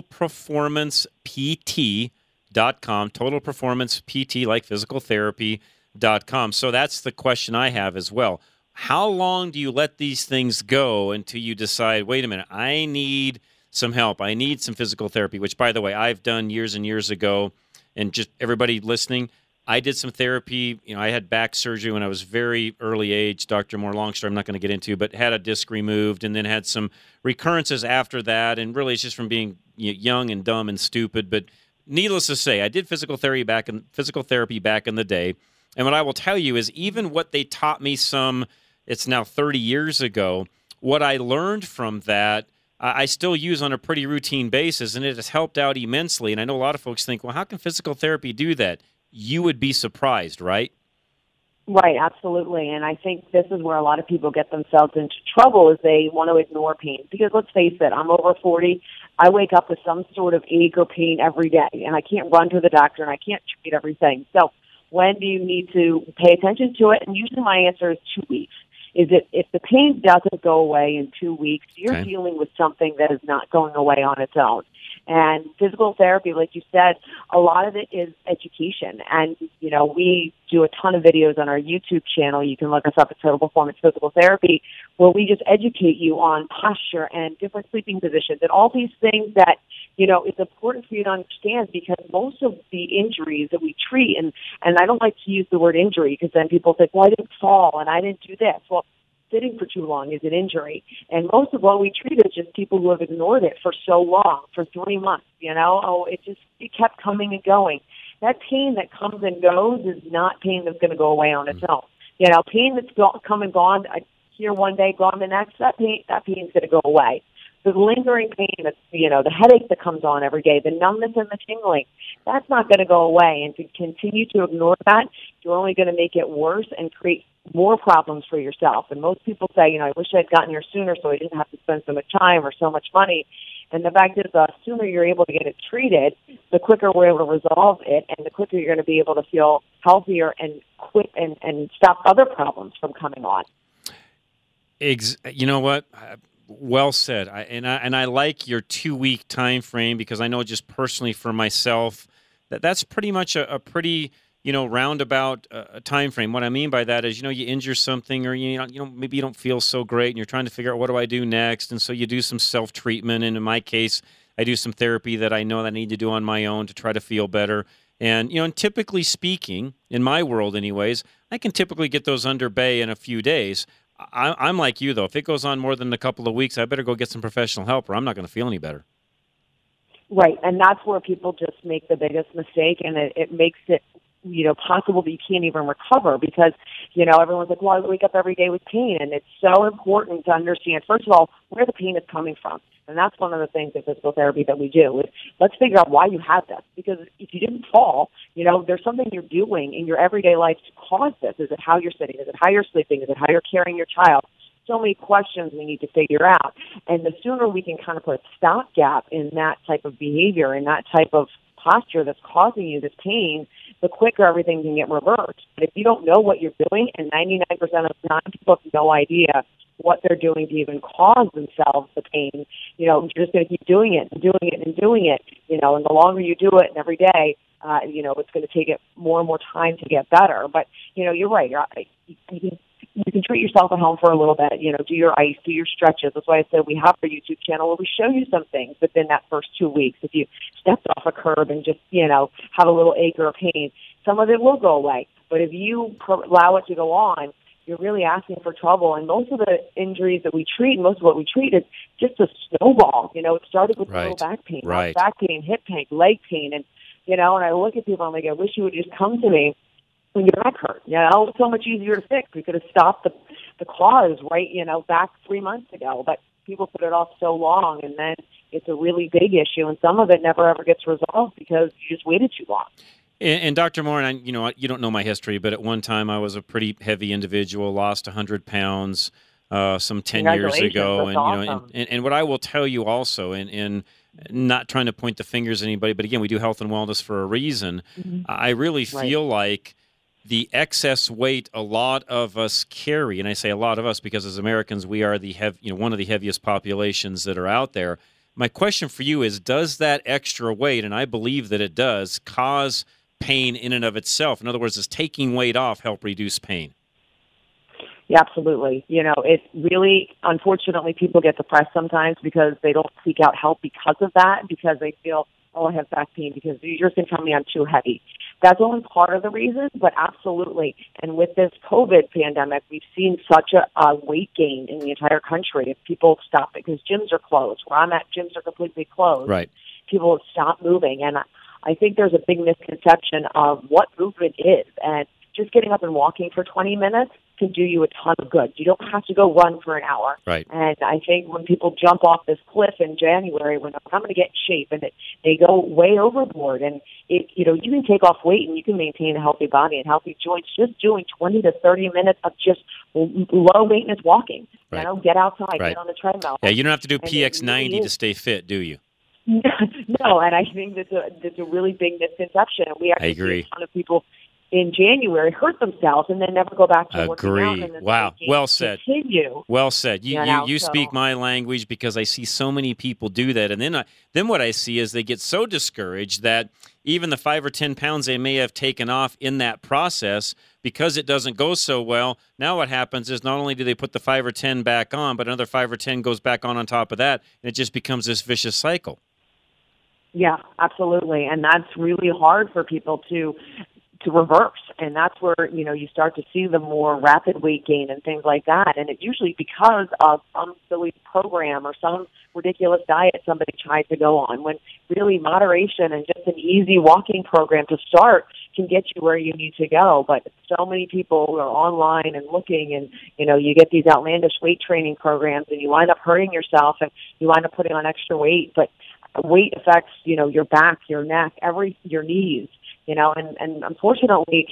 totalperformancept.com, totalperformancept, like physical therapy.com. So that's the question I have as well. How long do you let these things go until you decide, wait a minute, I need some help. I need some physical therapy, which, by the way, I've done years and years ago. And just everybody listening, I did some therapy. I had back surgery when I was very early age. Dr. Moore, long story I'm not going to get into, but had a disc removed and then had some recurrences after that. And really, it's just from being young and dumb and stupid. But needless to say, I did physical therapy back in the day. And what I will tell you is, even what they taught me it's now 30 years ago, what I learned from that, I still use on a pretty routine basis, and it has helped out immensely. And I know a lot of folks think, well, how can physical therapy do that? You would be surprised, right? Right, absolutely. And I think this is where a lot of people get themselves into trouble, is they want to ignore pain. Because let's face it, I'm over 40. I wake up with some sort of ache or pain every day, and I can't run to the doctor, and I can't treat everything. So when do you need to pay attention to it? And usually my answer is 2 weeks. Is that if the pain doesn't go away in 2 weeks, you're dealing with something that is not going away on its own. And physical therapy, like you said, a lot of it is education. And, we do a ton of videos on our YouTube channel. You can look us up at Total Performance Physical Therapy, where we just educate you on posture and different sleeping positions and all these things that, it's important for you to understand, because most of the injuries that we treat, and I don't like to use the word injury because then people think, well, I didn't fall and I didn't do this. Well, sitting for too long is an injury. And most of what we treat is just people who have ignored it for so long, for 3 months, it kept coming and going. That pain that comes and goes is not pain that's going to go away on its own. Pain that's come and gone, here one day, gone the next, that pain's going to go away. The lingering pain, that's, the headache that comes on every day, the numbness and the tingling, that's not going to go away. And to continue to ignore that, you're only going to make it worse and create more problems for yourself. And most people say, I wish I'd gotten here sooner so I didn't have to spend so much time or so much money. And the fact is, the sooner you're able to get it treated, the quicker we're able to resolve it, and the quicker you're going to be able to feel healthier and quit and stop other problems from coming on. You know what? Well said. I like your 2 week time frame, because I know just personally for myself that's pretty much a pretty roundabout time frame. What I mean by that is, you injure something, or maybe you don't feel so great, and you're trying to figure out, what do I do next? And so you do some self treatment. And in my case, I do some therapy that I know that I need to do on my own to try to feel better. And and typically speaking, in my world, anyways, I can typically get those under bay in a few days. I'm like you, though. If it goes on more than a couple of weeks, I better go get some professional help, or I'm not going to feel any better. Right, and that's where people just make the biggest mistake, and it makes it, possible that you can't even recover, because, everyone's like, well, I wake up every day with pain, and it's so important to understand, first of all, where the pain is coming from. And that's one of the things in physical therapy that we do, is let's figure out why you have this. Because if you didn't fall, there's something you're doing in your everyday life to cause this. Is it how you're sitting? Is it how you're sleeping? Is it how you're carrying your child? So many questions we need to figure out. And the sooner we can kind of put a stopgap in that type of behavior and that type of posture that's causing you this pain, the quicker everything can get reversed. But if you don't know what you're doing, and 99% of the time people have no idea what they're doing to even cause themselves the pain, you're just going to keep doing it and doing it and doing it, and the longer you do it and every day, it's going to take it more and more time to get better. But, you're right. You can treat yourself at home for a little bit, do your ice, do your stretches. That's why I said we have our YouTube channel where we show you some things within that first 2 weeks. If you stepped off a curb and just, have a little ache or pain, some of it will go away. But if you allow it to go on, you're really asking for trouble. And most of the injuries that we treat, most of what we treat is just a snowball. It started with low back pain, back pain, hip pain, leg pain. And, and I look at people and I'm like, I wish you would just come to me when your back hurt. It's so much easier to fix. We could have stopped the cause back 3 months ago, but people put it off so long, and then it's a really big issue, and some of it never ever gets resolved because you just waited too long. And Dr. Moore, and you don't know my history, but at one time I was a pretty heavy individual, lost 100 pounds some 10 years ago. That's awesome. And what I will tell you also, and not trying to point the fingers at anybody, but again, we do health and wellness for a reason. Mm-hmm. I really feel like the excess weight a lot of us carry, and I say a lot of us because as Americans, we are one of the heaviest populations that are out there. My question for you is, does that extra weight, and I believe that it does, cause pain in and of itself? In other words, does taking weight off help reduce pain? Yeah, absolutely. It's really, unfortunately, people get depressed sometimes because they don't seek out help because of that, because they feel, I have back pain because you're just going to tell me I'm too heavy. That's only part of the reason, but absolutely. And with this COVID pandemic, we've seen such a weight gain in the entire country. If people stop, because gyms are closed. Where I'm at, gyms are completely closed. Right. People have stopped moving. And I think there's a big misconception of what movement is. And just getting up and walking for 20 minutes can do you a ton of good. You don't have to go run for an hour. Right. And I think when people jump off this cliff in January, when I'm going to get in shape, and they go way overboard, and you can take off weight and you can maintain a healthy body and healthy joints just doing 20 to 30 minutes of just low maintenance walking. Right. Get outside, Right. get on the treadmill. Yeah, you don't have to do And PX90 to stay fit, do you? No, and I think that's a really big misconception. And we actually see a ton of people in January hurt themselves and then never go back to working out. Agree. And then Wow. Well said. Continue. Well said. You speak my language because I see so many people do that. And then what I see is they get so discouraged that even the 5 or 10 pounds they may have taken off in that process, because it doesn't go so well, now what happens is not only do they put the 5 or 10 back on, but another 5 or 10 goes back on top of that, and it just becomes this vicious cycle. Yeah, absolutely. And that's really hard for people to reverse. And that's where, you start to see the more rapid weight gain and things like that. And it's usually because of some silly program or some ridiculous diet somebody tried to go on, when really moderation and just an easy walking program to start can get you where you need to go. But so many people are online and looking, and, you get these outlandish weight training programs and you wind up hurting yourself and you wind up putting on extra weight. But weight affects, your back, your neck, your knees. And unfortunately,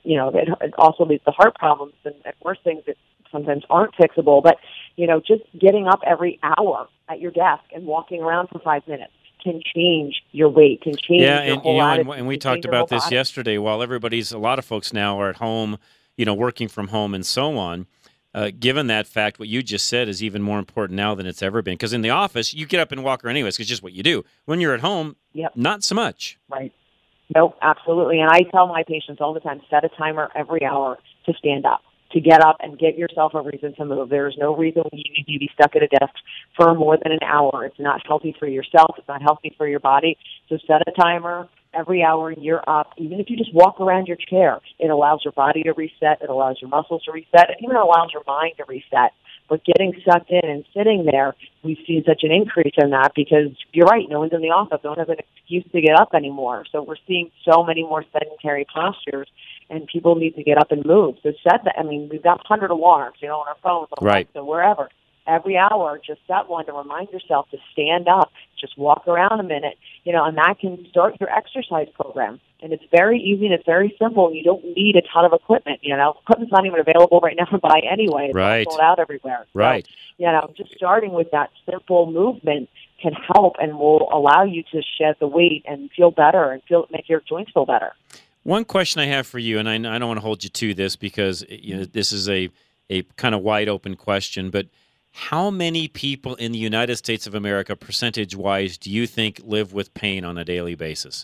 it also leads to heart problems and worse things that sometimes aren't fixable. But, just getting up every hour at your desk and walking around for 5 minutes can change your weight, can change your whole attitude. And we talked about this yesterday. While a lot of folks now are at home, working from home and so on, given that fact, what you just said is even more important now than it's ever been. Because in the office, you get up and walk around anyways, because it's just what you do. When you're at home, not so much. Right. No, absolutely. And I tell my patients all the time, set a timer every hour to stand up, to get up and get yourself a reason to move. There's no reason you need to be stuck at a desk for more than an hour. It's not healthy for yourself. It's not healthy for your body. So set a timer. Every hour you're up. Even if you just walk around your chair, it allows your body to reset. It allows your muscles to reset. It even allows your mind to reset. But getting sucked in and sitting there, we've seen such an increase in that because you're right, no one's in the office. No one has an excuse to get up anymore. So we're seeing so many more sedentary postures, and people need to get up and move. So set that. I mean, we've got 100 alarms, on our phones, on Alexa, wherever. Every hour, just set one to remind yourself to stand up, just walk around a minute, and that can start your exercise program. And it's very easy and it's very simple. You don't need a ton of equipment. Equipment's not even available right now to buy anyway. It's all sold out everywhere. Right. So, just starting with that simple movement can help and will allow you to shed the weight and feel better and make your joints feel better. One question I have for you, and I don't want to hold you to this because this is a kind of wide open question, but how many people in the United States of America, percentage-wise, do you think live with pain on a daily basis?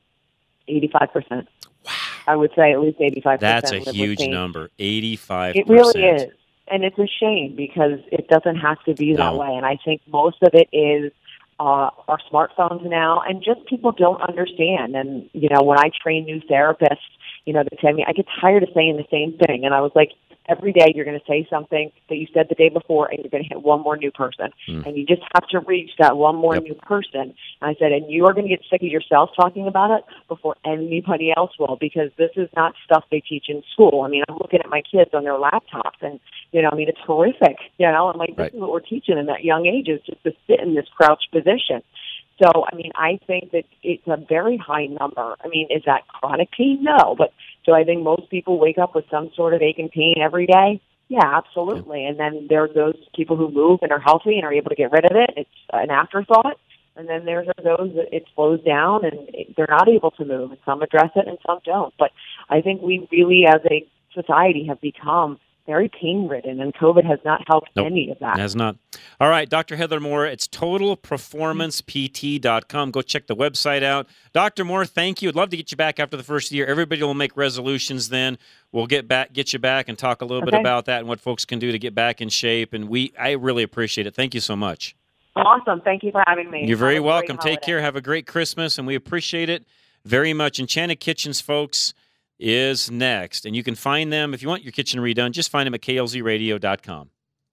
85%. Wow. I would say at least 85%. That's a huge number, 85%. It really is. And it's a shame because it doesn't have to be that way. And I think most of it is our smartphones now, and just people don't understand. And, when I train new therapists, that tell me, I get tired of saying the same thing. And I was like, every day you're going to say something that you said the day before, and you're going to hit one more new person. And you just have to reach that one more new person. And I said, and you are going to get sick of yourself talking about it before anybody else will, because this is not stuff they teach in school. I mean, I'm looking at my kids on their laptops, and, it's horrific. I'm like, this is what we're teaching them at young ages, just to sit in this crouched position. So, I think that it's a very high number. Is that chronic pain? No. But do I think most people wake up with some sort of ache and pain every day? Yeah, absolutely. And then there are those people who move and are healthy and are able to get rid of it. It's an afterthought. And then there's those that it slows down and they're not able to move. And some address it and some don't. But I think we really, as a society, have become very pain-ridden, and COVID has not helped any of that. It has not. All right, Dr. Heather Moore, it's totalperformancept.com. Go check the website out. Dr. Moore, thank you. I'd love to get you back after the first year. Everybody will make resolutions then. We'll get you back and talk a little bit about that and what folks can do to get back in shape. And I really appreciate it. Thank you so much. Awesome. Thank you for having me. You're very welcome. Take care. Have a great Christmas, and we appreciate it very much. Enchanted Kitchens, folks, is next. And you can find them, if you want your kitchen redone, just find them at klzradio.com.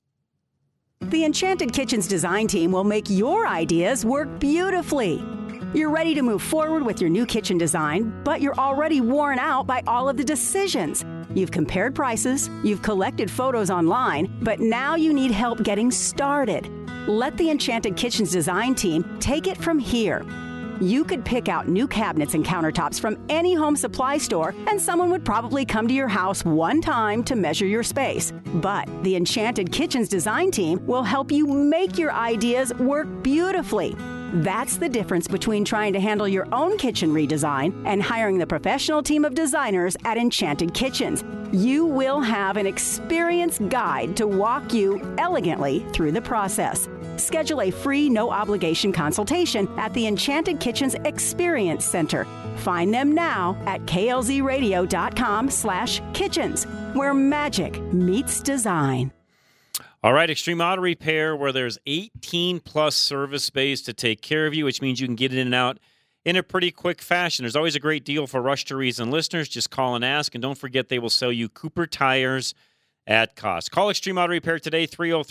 The Enchanted Kitchens design team will make your ideas work beautifully. You're ready to move forward with your new kitchen design, but you're already worn out by all of the decisions. You've compared prices, you've collected photos online, but now you need help getting started. Let the Enchanted Kitchens design team take it from here. You could pick out new cabinets and countertops from any home supply store, and someone would probably come to your house one time to measure your space. But the Enchanted Kitchens design team will help you make your ideas work beautifully. That's the difference between trying to handle your own kitchen redesign and hiring the professional team of designers at Enchanted Kitchens. You will have an experienced guide to walk you elegantly through the process. Schedule a free, no-obligation consultation at the Enchanted Kitchens Experience Center. Find them now at klzradio.com/kitchens, where magic meets design. All right, Extreme Auto Repair, where there's 18-plus service bays to take care of you, which means you can get in and out in a pretty quick fashion. There's always a great deal for Rush to Reason listeners. Just call and ask, and don't forget they will sell you Cooper tires at cost. Call Extreme Auto Repair today,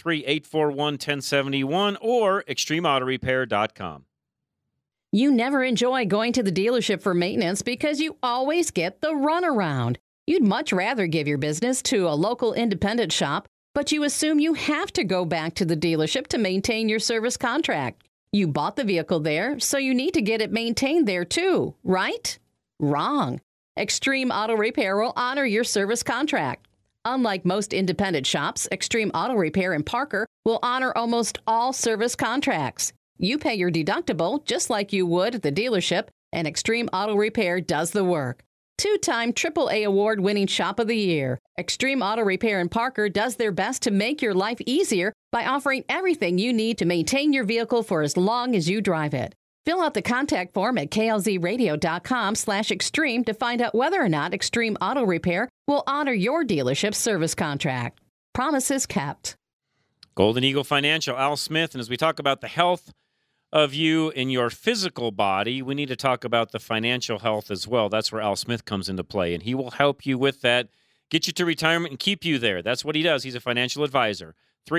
303-841-1071 or extremeautorepair.com. You never enjoy going to the dealership for maintenance because you always get the runaround. You'd much rather give your business to a local independent shop, but you assume you have to go back to the dealership to maintain your service contract. You bought the vehicle there, so you need to get it maintained there too, right? Wrong. Extreme Auto Repair will honor your service contract. Unlike most independent shops, Extreme Auto Repair in Parker will honor almost all service contracts. You pay your deductible just like you would at the dealership, and Extreme Auto Repair does the work. 2-time AAA award-winning Shop of the Year, Extreme Auto Repair in Parker does their best to make your life easier by offering everything you need to maintain your vehicle for as long as you drive it. Fill out the contact form at klzradio.com/extreme to find out whether or not Extreme Auto Repair will honor your dealership's service contract. Promises kept. Golden Eagle Financial, Al Smith. And as we talk about the health of you in your physical body, we need to talk about the financial health as well. That's where Al Smith comes into play, and he will help you with that, get you to retirement and keep you there. That's what he does. He's a financial advisor.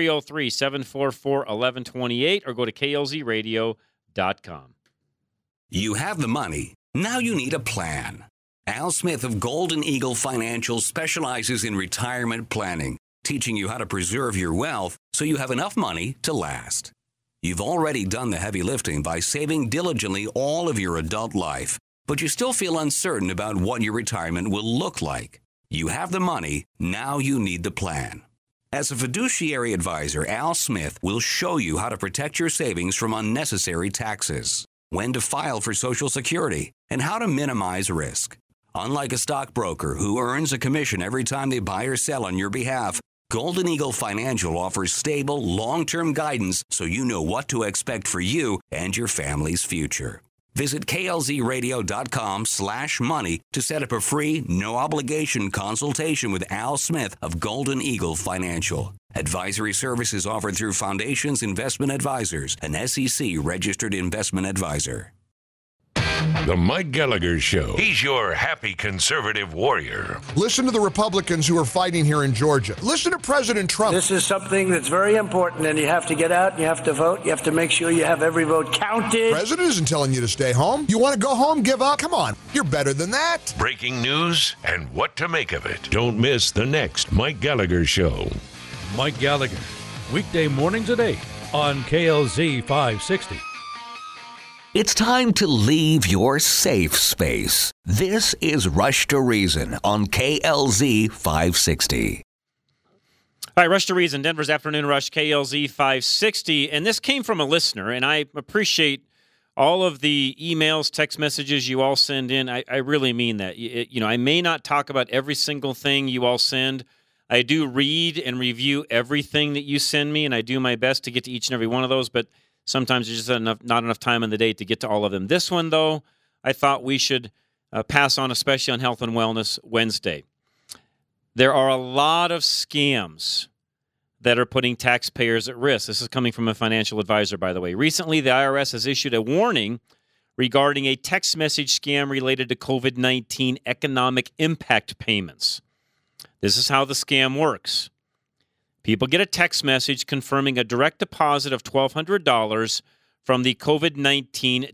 303-744-1128 or go to klzradio.com. You have the money. Now you need a plan. Al Smith of Golden Eagle Financial specializes in retirement planning, teaching you how to preserve your wealth so you have enough money to last. You've already done the heavy lifting by saving diligently all of your adult life, but you still feel uncertain about what your retirement will look like. You have the money. Now you need the plan. As a fiduciary advisor, Al Smith will show you how to protect your savings from unnecessary taxes, when to file for Social Security, and how to minimize risk. Unlike a stockbroker who earns a commission every time they buy or sell on your behalf, Golden Eagle Financial offers stable, long-term guidance so you know what to expect for you and your family's future. Visit klzradio.com/money to set up a free, no-obligation consultation with Al Smith of Golden Eagle Financial. Advisory services offered through Foundations Investment Advisors, an SEC-registered investment advisor. The Mike Gallagher Show. He's your happy conservative warrior. Listen to the Republicans who are fighting here in Georgia. Listen to President Trump. This is something that's very important, and you have to get out, and you have to vote. You have to make sure you have every vote counted. The president isn't telling you to stay home. You want to go home, give up? Come on. You're better than that. Breaking news and what to make of it. Don't miss the next Mike Gallagher Show. Mike Gallagher, weekday mornings at 8 on KLZ 560. It's time to leave your safe space. This is Rush to Reason on KLZ 560. All right, Rush to Reason, Denver's Afternoon Rush, KLZ 560. And this came from a listener, and I appreciate all of the emails, text messages you all send in. I really mean that. I may not talk about every single thing you all send. I do read and review everything that you send me, and I do my best to get to each and every one of those, but sometimes there's just not enough time in the day to get to all of them. This one, though, I thought we should pass on, especially on Health and Wellness Wednesday. There are a lot of scams that are putting taxpayers at risk. This is coming from a financial advisor, by the way. Recently, the IRS has issued a warning regarding a text message scam related to COVID-19 economic impact payments. This is how the scam works. People get a text message confirming a direct deposit of $1,200 from the COVID-19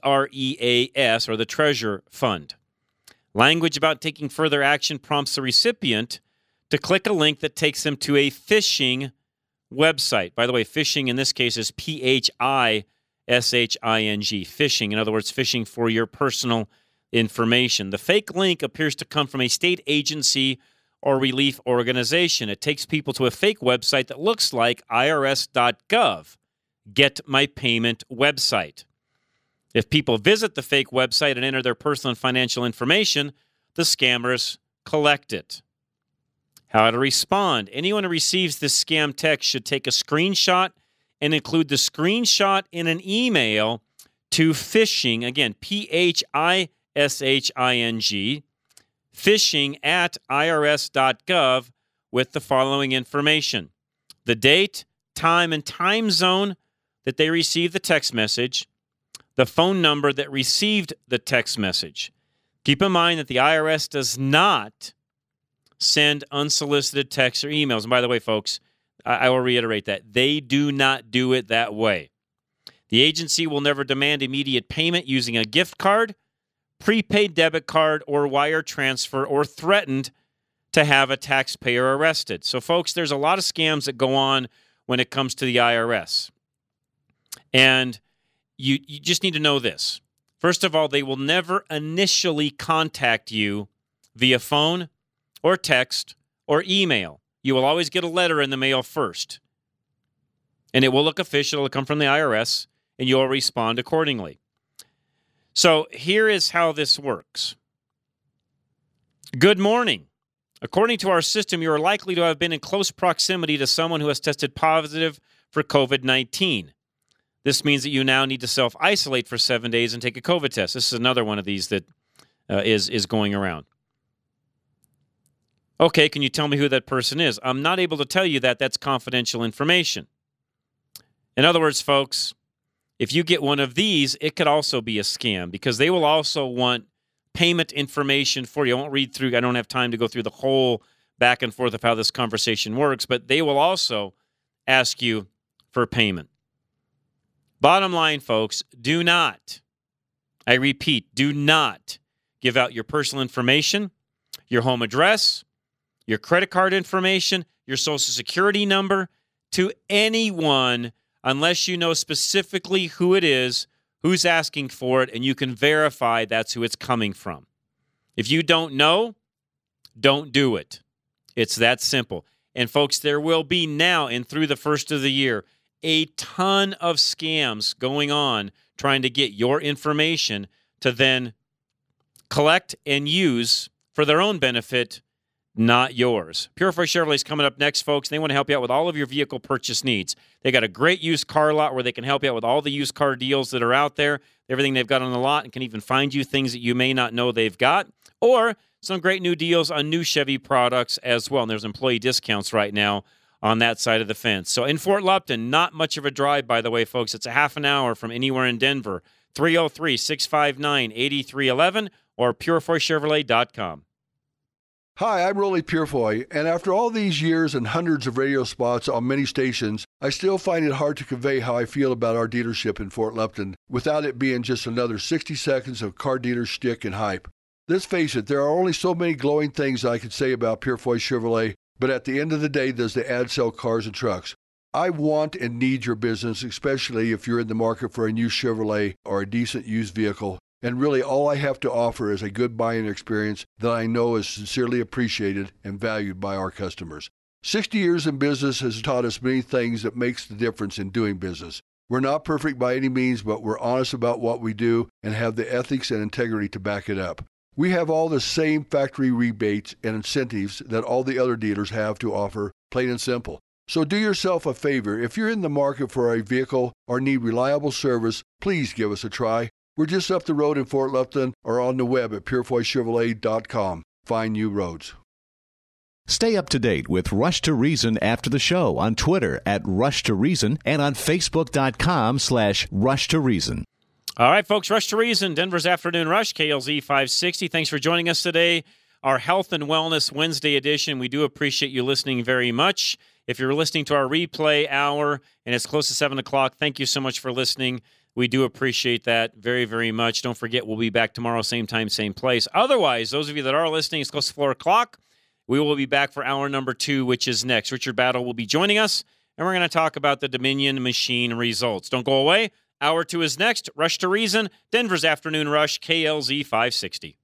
TREAS, or the Treasure Fund. Language about taking further action prompts the recipient to click a link that takes them to a phishing website. By the way, phishing in this case is PHISHING, phishing. In other words, phishing for your personal information. The fake link appears to come from a state agency or relief organization. It takes people to a fake website that looks like irs.gov, Get My Payment website. If people visit the fake website and enter their personal and financial information, the scammers collect it. How to respond. Anyone who receives this scam text should take a screenshot and include the screenshot in an email to phishing, again, PHISHING, phishing at irs.gov with the following information: the date, time, and time zone that they received the text message, the phone number that received the text message. Keep in mind that the IRS does not send unsolicited texts or emails. And by the way, folks, I will reiterate that. They do not do it that way. The agency will never demand immediate payment using a gift card, prepaid debit card, or wire transfer, or threatened to have a taxpayer arrested. So, folks, there's a lot of scams that go on when it comes to the IRS. And you just need to know this. First of all, they will never initially contact you via phone or text or email. You will always get a letter in the mail first. And it will look official. It will come from the IRS, and you'll respond accordingly. So here is how this works. Good morning. According to our system, you are likely to have been in close proximity to someone who has tested positive for COVID-19. This means that you now need to self-isolate for 7 days and take a COVID test. This is another one of these that is going around. Okay, can you tell me who that person is? I'm not able to tell you that. That's confidential information. In other words, folks, if you get one of these, it could also be a scam because they will also want payment information for you. I won't read through. I don't have time to go through the whole back and forth of how this conversation works, but they will also ask you for payment. Bottom line, folks, do not, I repeat, do not give out your personal information, your home address, your credit card information, your social security number to anyone unless you know specifically who it is, who's asking for it, and you can verify that's who it's coming from. If you don't know, don't do it. It's that simple. And folks, there will be now and through the first of the year a ton of scams going on trying to get your information to then collect and use for their own benefit, not yours. Purify Chevrolet is coming up next, folks. They want to help you out with all of your vehicle purchase needs. They got a great used car lot where they can help you out with all the used car deals that are out there, everything they've got on the lot, and can even find you things that you may not know they've got, or some great new deals on new Chevy products as well. And there's employee discounts right now on that side of the fence. So in Fort Lupton, not much of a drive, by the way, folks. It's a half an hour from anywhere in Denver 303-659-8311 or purefoychevrolet.com. Hi, I'm Rolly Purefoy, and after all these years and hundreds of radio spots on many stations, I still find it hard to convey how I feel about our dealership in Fort Lupton without it being just another 60 seconds of car dealer shtick and hype. Let's face it, there are only so many glowing things I could say about Purefoy Chevrolet, but at the end of the day, does the ad sell cars and trucks? I want and need your business, especially if you're in the market for a new Chevrolet or a decent used vehicle. And really, all I have to offer is a good buying experience that I know is sincerely appreciated and valued by our customers. 60 years in business has taught us many things that makes the difference in doing business. We're not perfect by any means, but we're honest about what we do and have the ethics and integrity to back it up. We have all the same factory rebates and incentives that all the other dealers have to offer, plain and simple. So do yourself a favor. If you're in the market for a vehicle or need reliable service, please give us a try. We're just up the road in Fort Lupton or on the web at purefoychevrolet.com. Find new roads. Stay up to date with Rush to Reason after the show on Twitter at Rush to Reason and on Facebook.com/Rush to Reason. All right, folks, Rush to Reason, Denver's Afternoon Rush, KLZ 560. Thanks for joining us today. Our Health and Wellness Wednesday edition. We do appreciate you listening very much. If you're listening to our replay hour and it's close to 7 o'clock, thank you so much for listening. We do appreciate that very, very much. Don't forget, we'll be back tomorrow, same time, same place. Otherwise, those of you that are listening, it's close to 4 o'clock. We will be back for hour number 2, which is next. Richard Battle will be joining us, and we're going to talk about the Dominion machine results. Don't go away. Hour 2 is next. Rush to Reason, Denver's Afternoon Rush, KLZ 560.